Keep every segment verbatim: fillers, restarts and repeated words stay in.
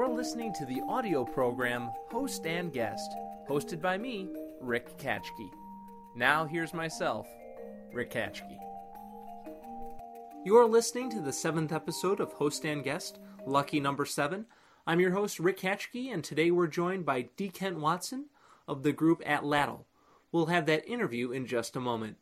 You're listening to the audio program Host and Guest, hosted by me, Rick Katchke. Now here's myself, Rick Katchke. You're listening to the seventh episode of Host and Guest, lucky number seven. I'm your host, Rick Katchke, and today we're joined by D. Kent Watson of the group Atlatl. We'll have that interview in just a moment.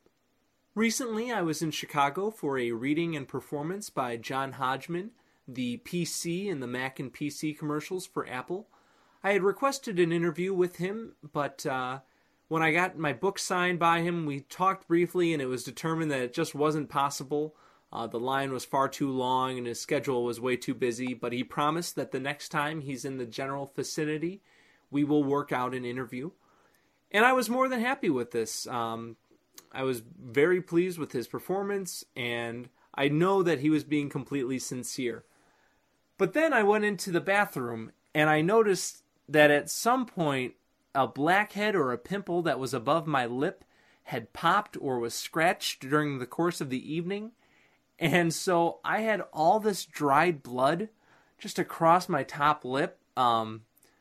Recently, I was in Chicago for a reading and performance by John Hodgman, the P C and the Mac and P C commercials for Apple. I had requested an interview with him, but uh, when I got my book signed by him, we talked briefly, and it was determined that it just wasn't possible. Uh, the line was far too long, and his schedule was way too busy, but he promised that the next time he's in the general vicinity, we will work out an interview. And I was more than happy with this. Um, I was very pleased with his performance, and I know that he was being completely sincere. But then I went into the bathroom, and I noticed that at some point, a blackhead or a pimple that was above my lip had popped or was scratched during the course of the evening. And so I had all this dried blood just across my top lip. Um,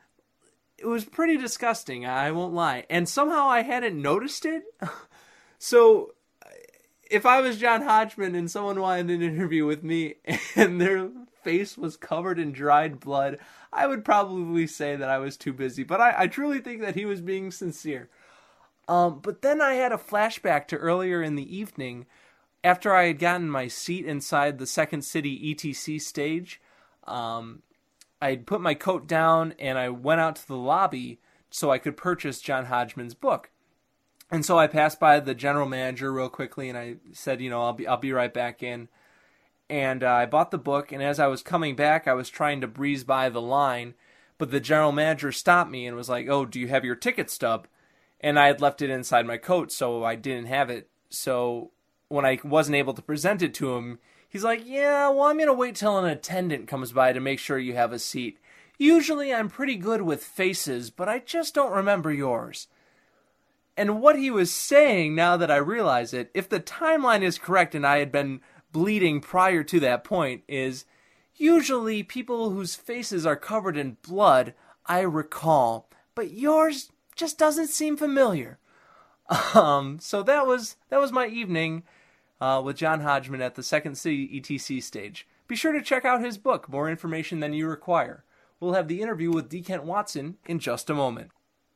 it was pretty disgusting, I won't lie. And somehow I hadn't noticed it. So if I was John Hodgman and someone wanted an interview with me and their face was covered in dried blood, I would probably say that I was too busy. But I, I truly think that he was being sincere. Um, but then I had a flashback to earlier in the evening after I had gotten my seat inside the Second City E T C stage. Um, I had put my coat down and I went out to the lobby so I could purchase John Hodgman's book. And so I passed by the general manager real quickly and I said, you know, I'll be I'll be right back in. And uh, I bought the book, and as I was coming back, I was trying to breeze by the line, but the general manager stopped me and was like, oh, do you have your ticket stub? And I had left it inside my coat, so I didn't have it. So when I wasn't able to present it to him, he's like, yeah, well, I'm going to wait till an attendant comes by to make sure you have a seat. Usually I'm pretty good with faces, but I just don't remember yours. And what he was saying, now that I realize it, if the timeline is correct and I had been bleeding prior to that point, is usually people whose faces are covered in blood I recall, but yours just doesn't seem familiar. Um, so that was that was my evening uh, with John Hodgman at the Second City E T C stage. Be sure to check out his book, More Information Than You Require. We'll have the interview with D. Kent Watson in just a moment.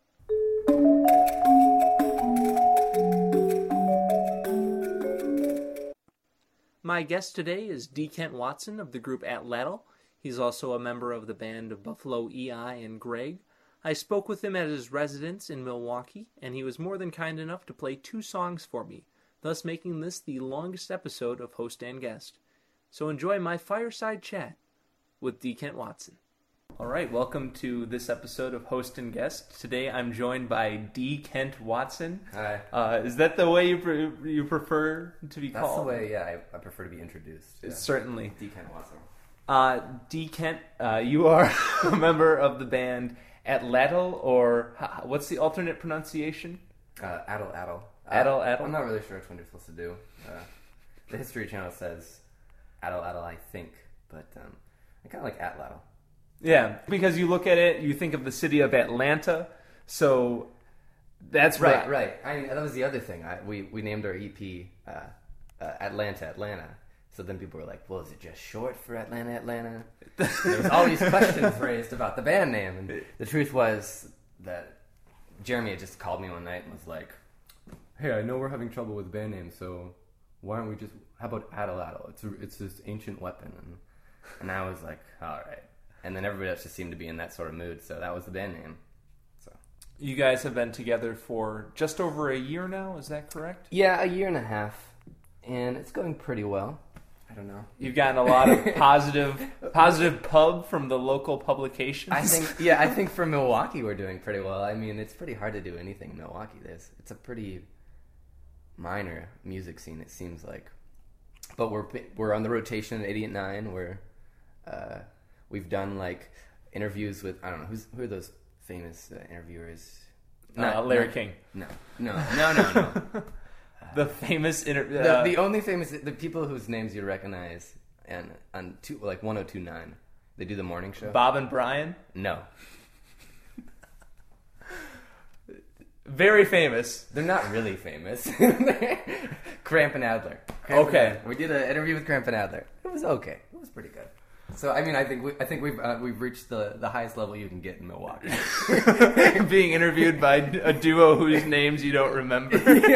My guest today is D. Kent Watson of the group Atlatl. He's also a member of the band of Buffalo E I and Greg. I spoke with him at his residence in Milwaukee, and he was more than kind enough to play two songs for me, thus making this the longest episode of Host and Guest. So enjoy my fireside chat with D. Kent Watson. All right, welcome to this episode of Host and Guest. Today I'm joined by D. Kent Watson. Hi. Uh, is that the way you pre- you prefer to be That's called? That's the way, yeah, I, I prefer to be introduced. Yeah. Certainly. D. Kent Watson. Uh, D. Kent, uh, you are a member of the band Atlatl, or what's the alternate pronunciation? Uh, Addle Addle. Addle uh, Addle? I'm not really sure which one you're supposed to do. Uh, the History Channel says Addle Addle, I think, but um, I kind of like Atlatl. Yeah, because you look at it, you think of the city of Atlanta, so that's right. What, right. I, that was the other thing. I, we we named our E P uh, uh, Atlanta, Atlanta. So then people were like, "Well, is it just short for Atlanta, Atlanta?" There was all these questions raised about the band name, and the truth was that Jeremy had just called me one night and was like, "Hey, I know we're having trouble with the band name, so why don't we just how about Addle Addle? It's a, it's this ancient weapon." And and I was like, "All right." And then everybody else just seemed to be in that sort of mood, so that was the band name. So you guys have been together for just over a year now, is that correct? Yeah, a year and a half, and it's going pretty well. I don't know. You've gotten a lot of positive positive pub from the local publications. I think, yeah, I think for Milwaukee we're doing pretty well. I mean, it's pretty hard to do anything in Milwaukee. There's, it's a pretty minor music scene, it seems like. But we're we're on the rotation at eighty-eight point nine. We're uh, we've done like interviews with I don't know who's who are those famous uh, interviewers. Uh, Not, Larry not, King. No, no, no, no, no. The famous inter- the, uh, the only famous the people whose names you recognize and on two like one oh two nine. They do the morning show. Bob and Brian? No. Very famous. They're not really famous. Cramp and Adler. Cramp Okay. and Adler. We did an interview with Cramp and Adler. It was okay. It was pretty good. So I mean, I think we, I think we've uh, we've reached the, the highest level you can get in Milwaukee. Being interviewed by a duo whose names you don't remember.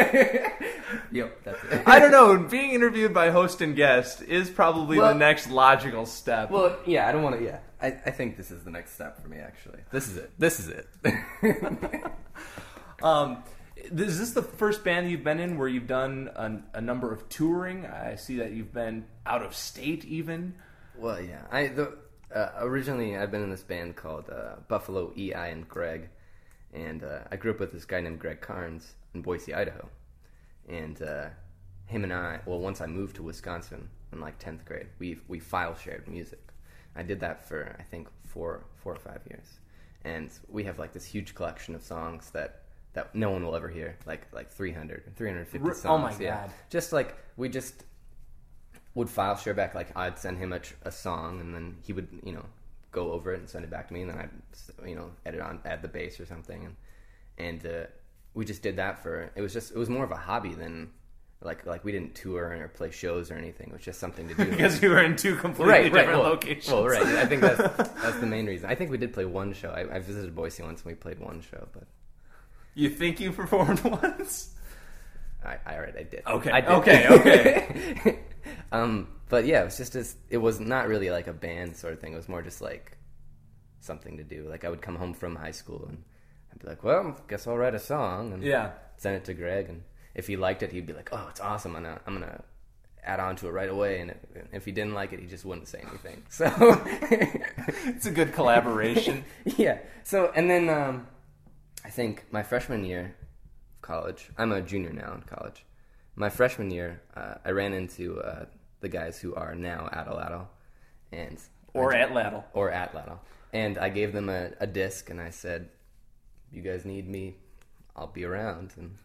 Yep, that's it. I don't know. Being interviewed by host and guest is probably Well- the next logical step. Well, yeah, I don't want to. Yeah, I, I think this is the next step for me. Actually, this is it. This is it. Um, is this the first band you've been in where you've done a, a number of touring? I see that you've been out of state even. Well, yeah. I the, uh, originally I've been in this band called uh, Buffalo E I and Greg, and uh, I grew up with this guy named Greg Carnes in Boise, Idaho, and uh, him and I. Well, once I moved to Wisconsin in like tenth grade, we we file shared music. I did that for I think four four or five years, and we have like this huge collection of songs that. That no one will ever hear, like like three hundred, three hundred fifty songs. Oh my yeah. God. Just like, we just would file share back, like I'd send him a, tr- a song, and then he would, you know, go over it and send it back to me, and then I'd, you know, edit on, add the bass or something, and and uh, we just did that for, it was just, it was more of a hobby than, like, like we didn't tour or play shows or anything, it was just something to do. Because you were in two completely right, different right. Well, locations. well, right, I think that's, that's the main reason. I think we did play one show, I, I visited Boise once and we played one show, but... You think you performed once? I, I already I did. Okay. I did. Okay. Okay. um, but yeah, it was just as, it was not really like a band sort of thing. It was more just like something to do. Like I would come home from high school and I'd be like, well, guess I'll write a song and Yeah. send it to Greg. And if he liked it, he'd be like, oh, it's awesome. I'm gonna, I'm gonna add on to it right away. And if he didn't like it, he just wouldn't say anything. So It's a good collaboration. yeah. So and then. Um, I think my freshman year of college, I'm a junior now in college. My freshman year, uh, I ran into uh, the guys who are now at Atlatl, and Or I, at Lattle. or at Atlatl, and I gave them a, a disc, and I said, "You guys need me, I'll be around." And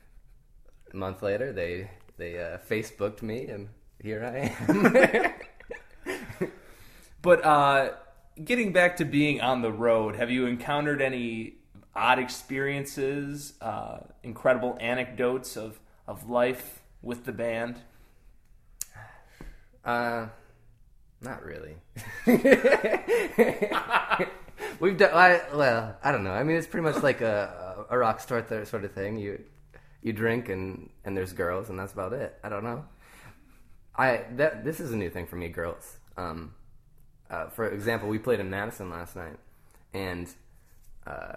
a month later, they they uh, Facebooked me, and here I am. But uh, getting back to being on the road, have you encountered any odd experiences, uh, incredible anecdotes of, of life with the band? Uh, not really. We've done, I, well, I don't know. I mean, it's pretty much like a, a rock star th- sort of thing. You, you drink and, and there's girls and that's about it. I don't know. I, that, this is a new thing for me, girls. Um, uh, for example, we played in Madison last night and, uh,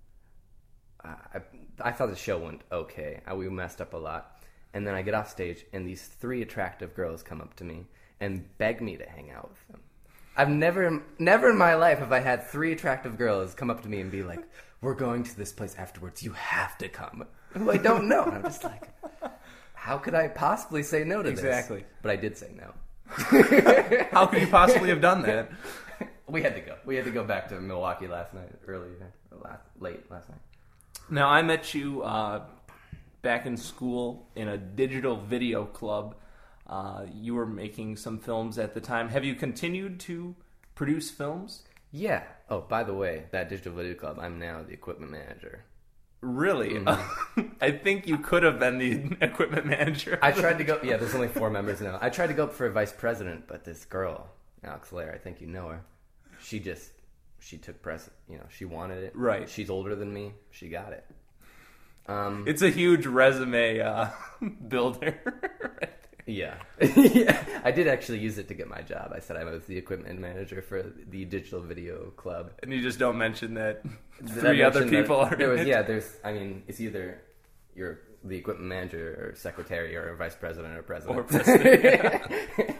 I, I thought the show went okay. I, we messed up a lot. And then I get off stage, and these three attractive girls come up to me and beg me to hang out with them. I've never, never in my life have I had three attractive girls come up to me and be like, we're going to this place afterwards. You have to come. Who I don't know. And I'm just like, how could I possibly say no to Exactly. this? But I did say no. How could you possibly have done that? We had to go. We had to go back to Milwaukee last night, early, last, late last night. Now, I met you uh, back in school in a digital video club. Uh, you were making some films at the time. Have you continued to produce films? Yeah. Oh, by the way, that digital video club, I'm now the equipment manager. Really? Mm-hmm. I think you could have been the equipment manager. I tried to go, yeah, there's only four members now. I tried to go up for vice president, but this girl, Alex Lair, I think you know her, she just... She took press, you know, she wanted it. Right. She's older than me. She got it. Um, it's a huge resume uh, builder. Right yeah. yeah. I did actually use it to get my job. I said I was the equipment manager for the digital video club. And you just don't mention that Did three I other mention people that are there in was, it? Yeah, there's, I mean, it's either you're the equipment manager or secretary or vice president or president. Or president, yeah.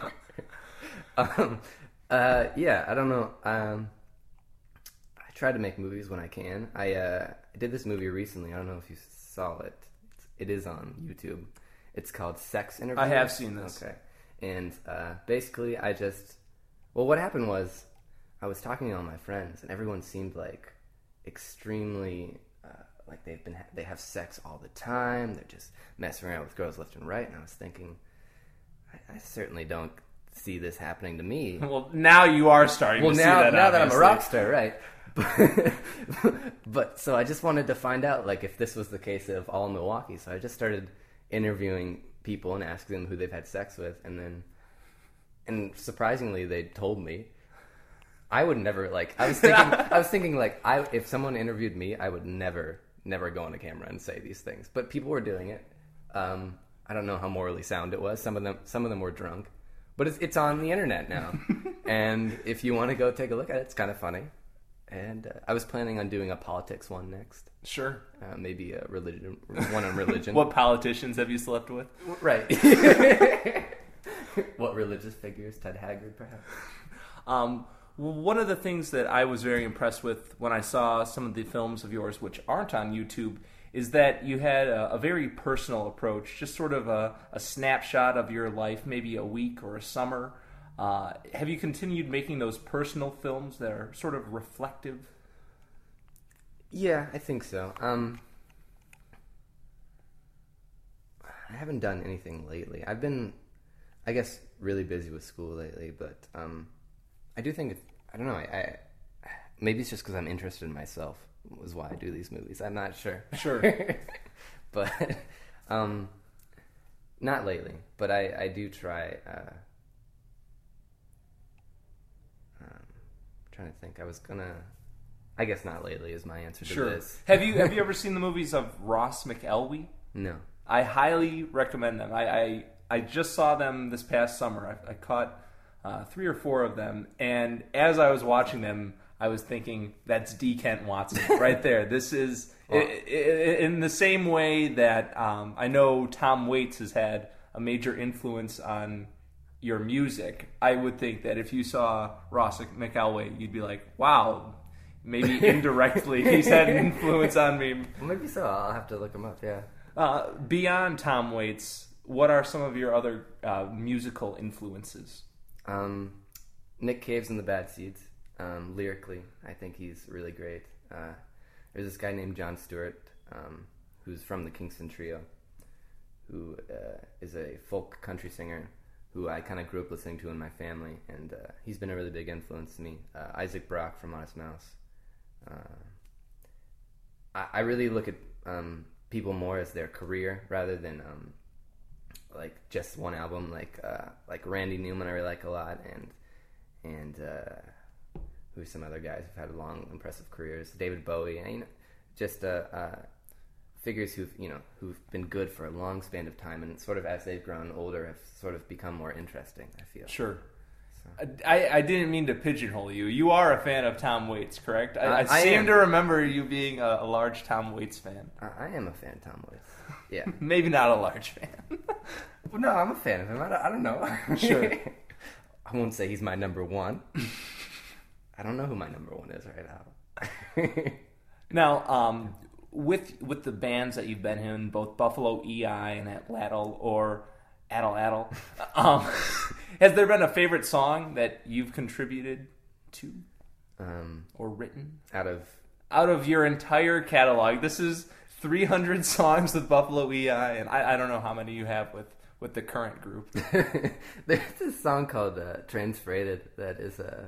um, uh, yeah, I don't know. Um... Try to make movies when I can. I uh, did this movie recently. I don't know if you saw it. It's, it is on YouTube. It's called Sex Interviews. I have seen this. Okay. And uh, basically, I just... Well, what happened was I was talking to all my friends, and everyone seemed like extremely... Uh, like they've been ha- they have sex all the time. They're just messing around with girls left and right. And I was thinking, I, I certainly don't see this happening to me. Well, now you are starting well, to now, see that, now that I'm a obviously. rock star, right? But, but so I just wanted to find out, like, if this was the case of all in Milwaukee. So I just started interviewing people and asking them who they've had sex with, and then, and surprisingly, they told me. I would never, like, I was thinking, I was thinking, like, I if someone interviewed me, I would never, never go on a camera and say these things. But people were doing it. Um, I don't know how morally sound it was. Some of them, some of them were drunk, but it's it's on the internet now, and if you want to go take a look at it, it's kind of funny. And uh, I was planning on doing a politics one next. Sure. Uh, maybe a religion, one on religion. What politicians have you slept with? Right. What religious figures? Ted Haggard, perhaps. Um, one of the things that I was very impressed with when I saw some of the films of yours, which aren't on YouTube, is that you had a, a very personal approach, just sort of a, a snapshot of your life, maybe a week or a summer. Uh, have you continued making those personal films that are sort of reflective? Yeah, I think so. Um, I haven't done anything lately. I've been, I guess, really busy with school lately, but um, I do think, it, I don't know, I, I maybe it's just because I'm interested in myself was why I do these movies. I'm not sure. Sure. But, um, not lately, but I, I do try, uh, um, I'm trying to think. I was gonna, I guess not lately is my answer to Sure. this. Have you have you ever seen the movies of Ross McElwee? No. I highly recommend them. I I, I just saw them this past summer. I, I caught uh, three or four of them, and as I was watching them, I was thinking, that's D. Kent Watson right there. This is i i in the same way that um, I know Tom Waits has had a major influence on your music. I would think that if you saw Ross McElwee, you'd be like, wow, maybe indirectly he's had an influence on me. Well, maybe so. I'll have to look him up, yeah. Uh, beyond Tom Waits, what are some of your other uh, musical influences? Um, Nick Cave's in the Bad Seeds. Um, lyrically, I think he's really great. Uh, there's this guy named John Stewart, um, who's from the Kingston Trio, who uh, is a folk country singer who I kind of grew up listening to in my family, and uh, he's been a really big influence to me. Uh, Isaac Brock from Honest Mouse. Uh, I, I really look at um, people more as their career rather than um, like just one album. Like uh, like Randy Newman, I really like a lot, and and. Uh, Who's some other guys who've had long, impressive careers? David Bowie, and, you know, just uh, uh, figures who've you know who've been good for a long span of time, and sort of as they've grown older, have sort of become more interesting. I feel. Sure. So. I, I didn't mean to pigeonhole you. You are a fan of Tom Waits, correct? I, Uh, I, I seem am. to remember you being a, a large Tom Waits fan. I, I am a fan of Tom Waits. Yeah. Maybe not a large fan. Well, no, I'm a fan of him. I don't, I don't know. Sure. I won't say he's my number one. I don't know who my number one is right now. Now, um, with with the bands that you've been in, both Buffalo E I and Atlatl or Addle Addle, um, has there been a favorite song that you've contributed to Um, or written out of out of your entire catalog? This is three hundred songs with Buffalo E I, and I, I don't know how many you have with, with the current group. there's this song called uh, Transfreighted that is a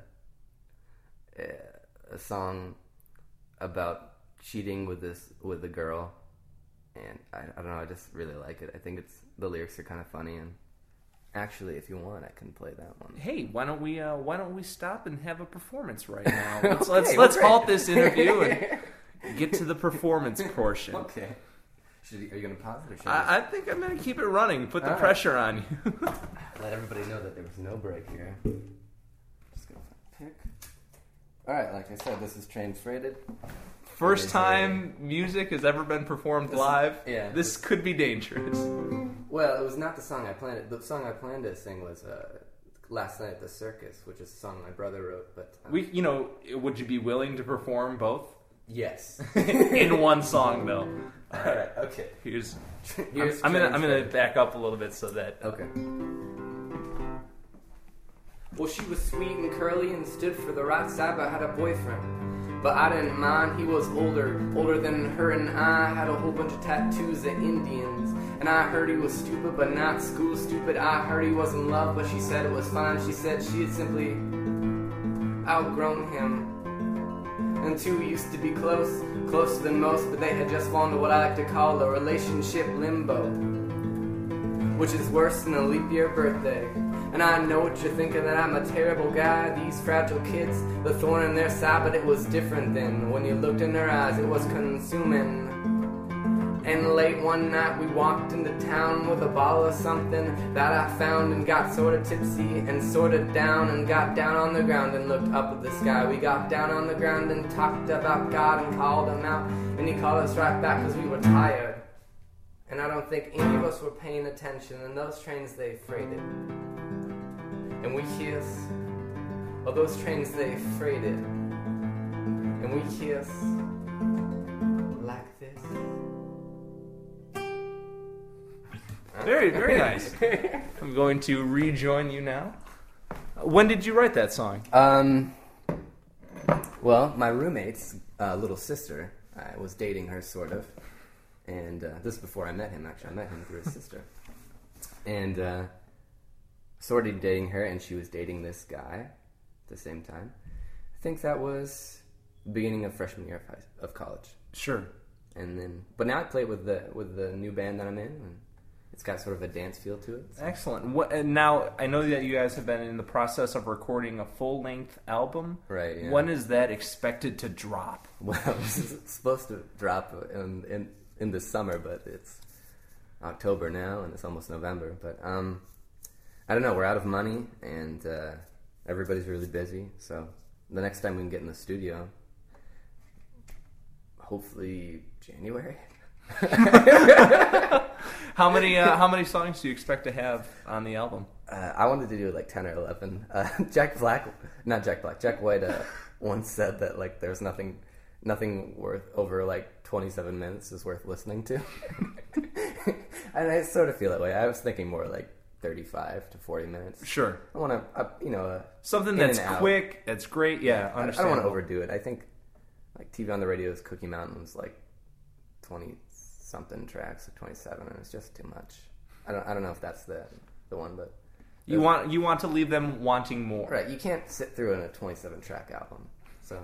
a song about cheating with this with a girl, and I, I don't know, I just really like it. I think it's the lyrics are kind of funny, and actually, if you want, I can play that one. Hey, why don't we uh, why don't we stop and have a performance right now? Let's Okay, let's, well, let's great. halt this interview and get to the performance portion. Okay. Should you, are you going to pause it, or should I, I think I'm going to keep it running. Put the All right. pressure on you. let everybody know that there was no break here? Just going to pick. All right, like I said, this is Transfreighted. First It is, time music has ever been performed This is- live. yeah. This could be dangerous. Well, it was not the song I planned. The song I planned to sing was uh, "Last Night at the Circus," which is a song my brother wrote. But um, We, you know, would you be willing to perform both yes. in one song though? All right. Okay. Here's. Here's I'm, I'm gonna I'm gonna Transfreighted. back up a little bit so that. Okay. Well, she was sweet and curly and stood for the right side, but had a boyfriend. But I didn't mind, he was older, older than her, and I had a whole bunch of tattoos of Indians. And I heard he was stupid, but not school stupid. I heard he was in love, but she said it was fine. She said she had simply outgrown him. And two used to be close, closer than most, but they had just fallen to what I like to call a relationship limbo, which is worse than a leap year birthday. And I know what you're thinking, that I'm a terrible guy. These fragile kids, the thorn in their side, but it was different then. When you looked in their eyes, it was consuming. And late one night we walked into town with a bottle of something that I found, and got sorta tipsy and sorta down, and got down on the ground and looked up at the sky. We got down on the ground and talked about God and called him out, and he called us right back because we were tired. And I don't think any of us were paying attention, and those trains they freighted. And we kiss, oh those trains they freighted. And we kiss like this. Very, very nice. I'm going to rejoin you now. When did you write that song? Um, well, my roommate's uh, little sister, I was dating her, sort of. And uh, this is before I met him, actually. I met him through his sister. And uh, sort of dating her, and she was dating this guy at the same time. I think that was the beginning of freshman year of, high, of college. Sure. And then, but now I play with the with the new band that I'm in, and it's got sort of a dance feel to it. So. Excellent. What, and now, I know that you guys have been in the process of recording a full-length album. Right, yeah. When is that expected to drop? Well, it's supposed to drop in, in in the summer, but it's October now, and it's almost November. But um, I don't know. We're out of money, and uh, everybody's really busy. So the next time we can get in the studio, hopefully January. How many uh, how many songs do you expect to have on the album? Uh, I wanted to do like ten or eleven. Uh, Jack Black, not Jack Black, Jack White uh, once said that like there's nothing, nothing worth over like twenty-seven minutes is worth listening to, and I sort of feel that way. I was thinking more like thirty-five to forty minutes. Sure. I want to, uh, you know, uh, something that's quick, that's great. Yeah, I, I don't want to overdo it. I think like T V on the Radio's Cookie Mountain was like twenty something tracks, or twenty-seven, and it's just too much. I don't, I don't know if that's the the one, but you want you want to leave them wanting more. Right, you can't sit through in a twenty-seven track album, so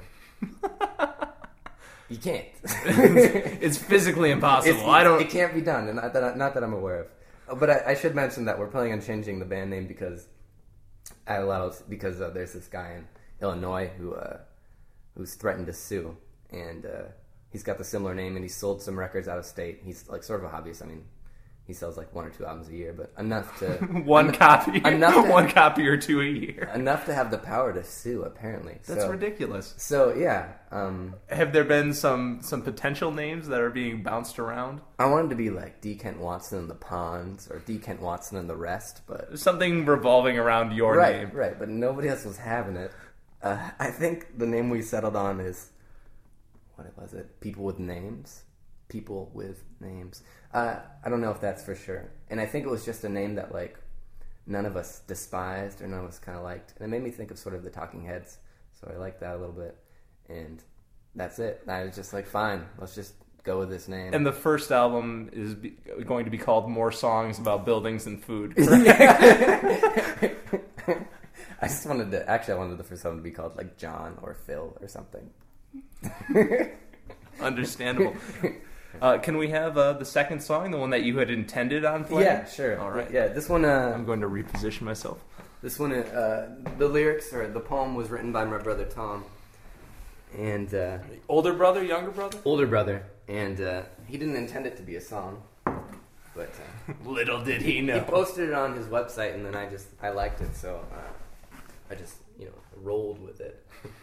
you can't. It's physically impossible. It's, I don't. It can't be done, and not that I, not that I'm aware of. But I, I should mention that we're planning on changing the band name because I allow because uh, there's this guy in Illinois who uh, who's threatened to sue, and uh, he's got the similar name, and he sold some records out of state. He's like sort of a hobbyist. I mean, he sells like one or two albums a year, but enough to one en- copy, enough to, one copy or two a year, enough to have the power to sue. Apparently, that's so, ridiculous. So yeah, um, have there been some some potential names that are being bounced around? I wanted to be like D. Kent Watson and the Ponds, or D. Kent Watson and the Rest, but something revolving around your right, name, right? But nobody else was having it. Uh, I think the name we settled on is what was it? People with Names. People with Names. Uh, I don't know if that's for sure. And I think it was just a name that, like, none of us despised or none of us kind of liked. And it made me think of sort of the Talking Heads. So I liked that a little bit. And that's it. I was just like, fine, let's just go with this name. And the first album is be- going to be called More Songs About Buildings and Food. I just wanted to, actually, I wanted the first album to be called, like, John or Phil or something. Understandable. Uh, can we have uh, the second song, the one that you had intended on playing? Yeah, sure. All right. Yeah, this one... Uh, I'm going to reposition myself. This one, uh, the lyrics, or the poem was written by my brother Tom. And... Uh, older brother, younger brother? Older brother. And uh, he didn't intend it to be a song. But... Uh, little did he know. He posted it on his website, and then I just... I liked it, so... Uh, I just, you know, rolled with it.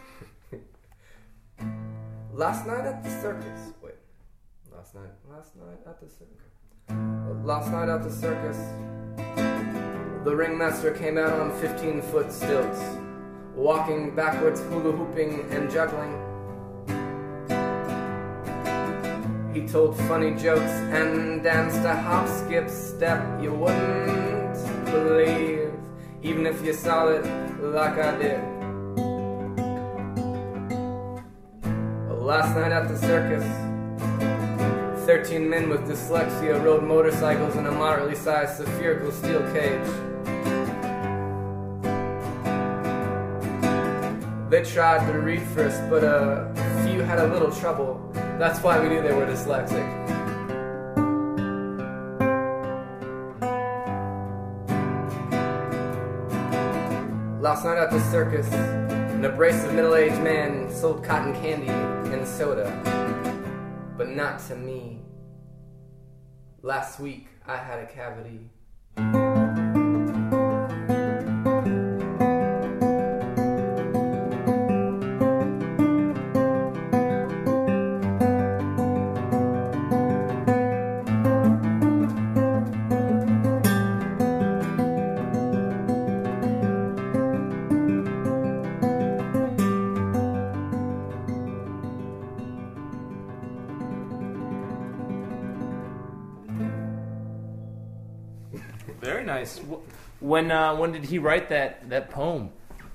Last night at the circus... Wait. Last night, last night at the circus. Last night at the circus, the ringmaster came out on fifteen-foot stilts, walking backwards, hula hooping and juggling. He told funny jokes and danced a hop, skip, step you wouldn't believe, even if you saw it like I did. Last night at the circus, Thirteen men with dyslexia rode motorcycles in a moderately sized spherical steel cage. They tried to read first, but a few had a little trouble. That's why we knew they were dyslexic. Last night at the circus, an abrasive middle-aged man sold cotton candy and soda. But not to me. Last week, I had a cavity. Very nice. When uh, when did he write that, that poem?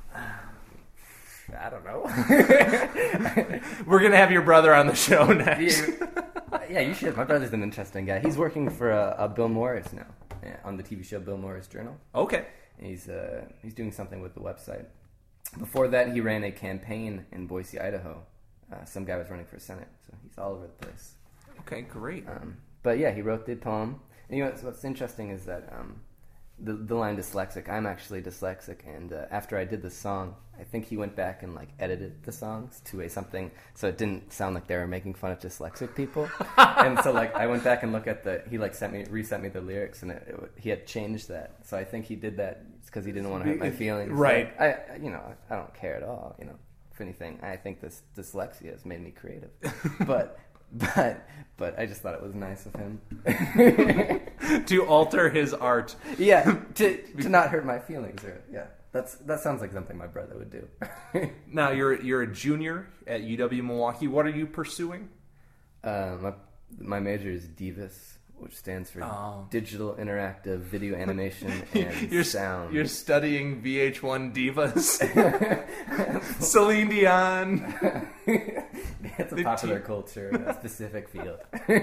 I don't know. We're going to have your brother on the show next. Yeah, yeah, you should. My brother's an interesting guy. He's working for uh, uh, Bill Morris now, yeah, on the T V show Bill Morris Journal. Okay. And he's, uh, he's doing something with the website. Before that, he ran a campaign in Boise, Idaho. Uh, some guy was running for Senate, so he's all over the place. Okay, great. Um, but yeah, he wrote the poem. And you know what's, what's interesting is that um, the the line dyslexic. I'm actually dyslexic, and uh, after I did the song, I think he went back and like edited the songs to a something so it didn't sound like they were making fun of dyslexic people. And so like I went back and looked at the he like sent me resent me the lyrics, and it, it, he had changed that. So I think he did that because he didn't want to hurt my feelings. Right. So I you know I don't care at all. You know, if anything, I think this dyslexia has made me creative, but. But but I just thought it was nice of him to alter his art. Yeah, to to not hurt my feelings. Or, yeah, that's that sounds like something my brother would do. Now you're you're a junior at U W Milwaukee. What are you pursuing? Uh, my my major is DIVAS, which stands for oh. Digital Interactive Video Animation and you're, Sound. You're studying V H one divas. Celine Dion. It's a the popular te- culture, a specific field.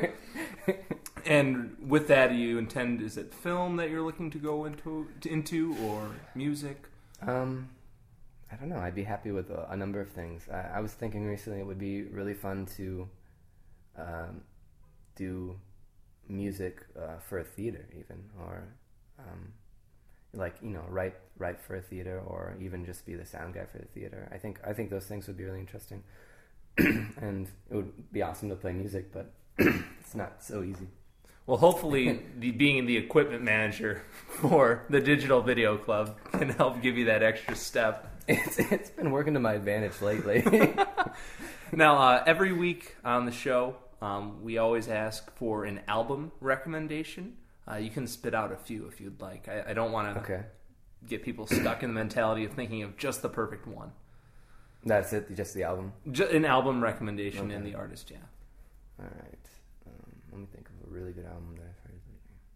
And with that, you intend, is it film that you're looking to go into, into or music? Um, I don't know. I'd be happy with a, a number of things. I, I was thinking recently it would be really fun to um, do music uh, for a theater, even, or um, like you know, write write for a theater, or even just be the sound guy for the theater. I think I think those things would be really interesting, and it would be awesome to play music, but it's not so easy. Well, hopefully, the, being the equipment manager for the Digital Video Club can help give you that extra step. It's it's been working to my advantage lately. Now, uh, every week on the show, um, we always ask for an album recommendation. Uh, you can spit out a few if you'd like. I, I don't want to okay. get people stuck in the mentality of thinking of just the perfect one. That's it, just the album? Just an album recommendation okay. and the artist, yeah. All right. Um, let me think of a really good album that I've heard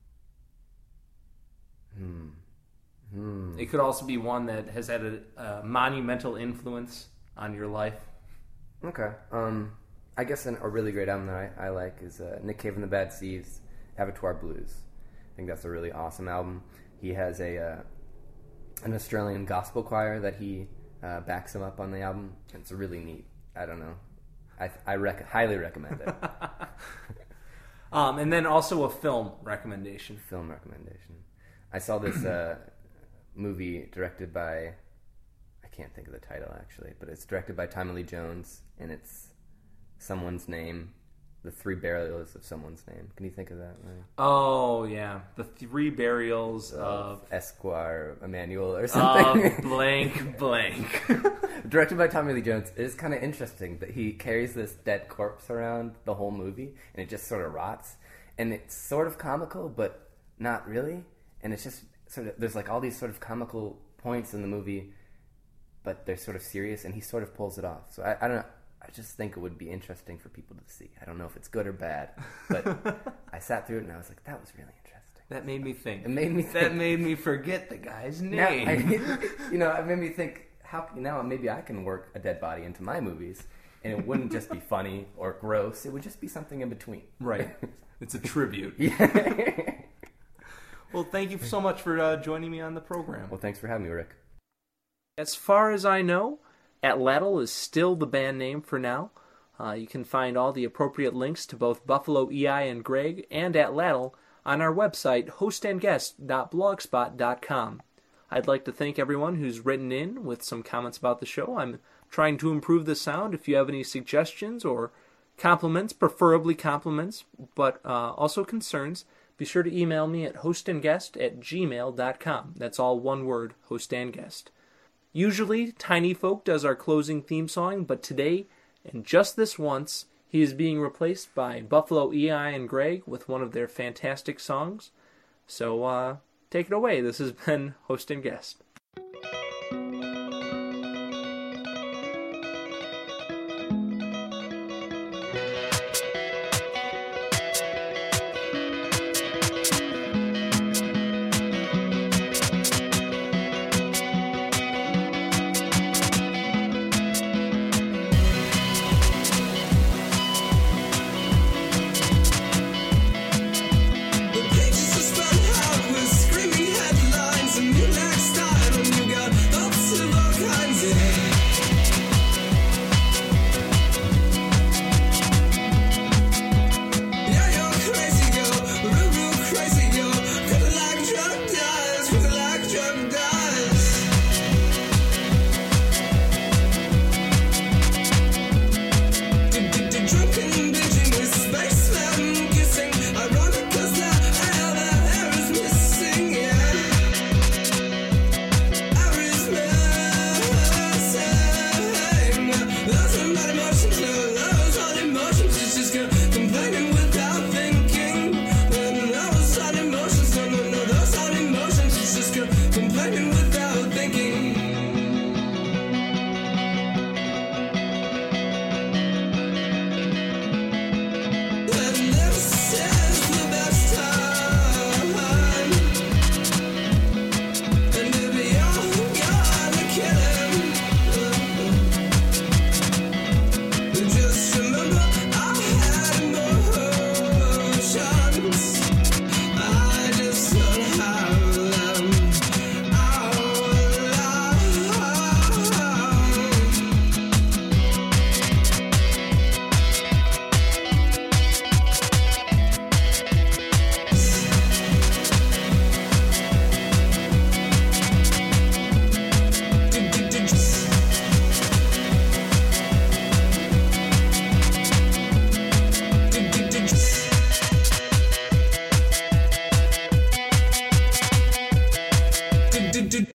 lately. Hmm. Hmm. It could also be one that has had a, a monumental influence on your life. Okay. Um, I guess an, a really great album that I, I like is uh, Nick Cave and the Bad Seeds, Abattoir Blues. I think that's a really awesome album. He has a uh, an Australian gospel choir that he uh, backs him up on the album. It's really neat. I don't know. I I rec- highly recommend it. um, and then also a film recommendation. Film recommendation. I saw this uh, movie directed by, I can't think of the title actually, but it's directed by Tommy Lee Jones, and it's someone's name, the three burials of someone's name. Can you think of that? Right? Oh yeah, the three burials of, of Esquire Emmanuel or something. Of blank blank. Directed by Tommy Lee Jones. It is kind of interesting that he carries this dead corpse around the whole movie, and it just sort of rots. And it's sort of comical, but not really. And it's just sort of, there's like all these sort of comical points in the movie, but they're sort of serious, and he sort of pulls it off. So I, I don't know. I just think it would be interesting for people to see. I don't know if it's good or bad, but I sat through it and I was like, that was really interesting. That made me think. It made me think. That made me forget the guy's name. Now, I, you know, it made me think, how now maybe I can work a dead body into my movies. and it wouldn't just be funny or gross. It would just be something in between. Right. It's a tribute. Yeah. Well, thank you so much for uh, joining me on the program. Well, thanks for having me, Rick. As far as I know, Atlatl is still the band name for now. Uh, you can find all the appropriate links to both Buffalo E I and Greg and Atlatl on our website, host and guest dot blogspot dot com. I'd like to thank everyone who's written in with some comments about the show. I'm trying to improve the sound. If you have any suggestions or compliments, preferably compliments, but uh, also concerns, be sure to email me at hostandguest at gmail dot com. That's all one word, hostandguest. Usually, Tiny Folk does our closing theme song, but today, and just this once, he is being replaced by Buffalo E I and Greg with one of their fantastic songs. So, uh, take it away. This has been Host and Guest. Complaining without thinking.